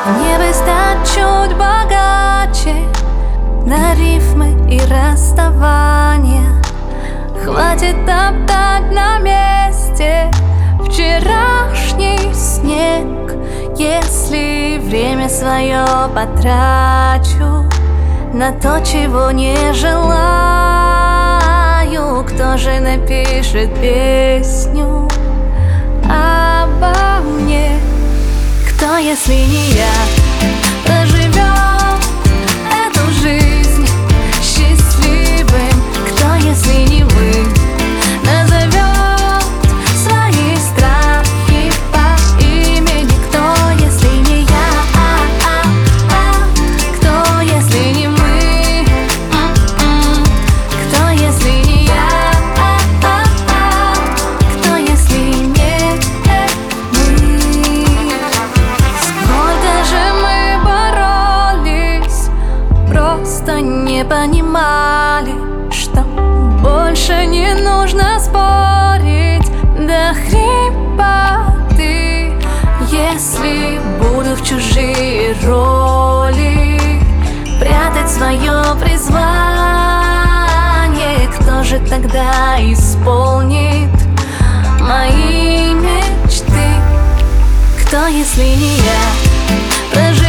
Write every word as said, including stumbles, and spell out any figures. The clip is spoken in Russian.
Мне бы стать чуть богаче на рифмы и расставания. Хватит топтать на месте вчерашний снег. Если время свое потрачу на то, чего не желаю, кто же напишет песню обо мне? Кто, если не я, проживет эту жизнь счастливым? Кто, если не вы, назовет свои страхи по имени? Кто, если не я, а -а -а? Кто, если не мы? М-м-м. Кто, если не я, а -а -а? Кто, если не мы? Сколько же мы боролись, просто не понимали, что больше не нужно спорить до хрипоты. Если буду в чужие роли прятать свое призвание, кто же тогда исполнит мои мечты? Кто, если не я, проживет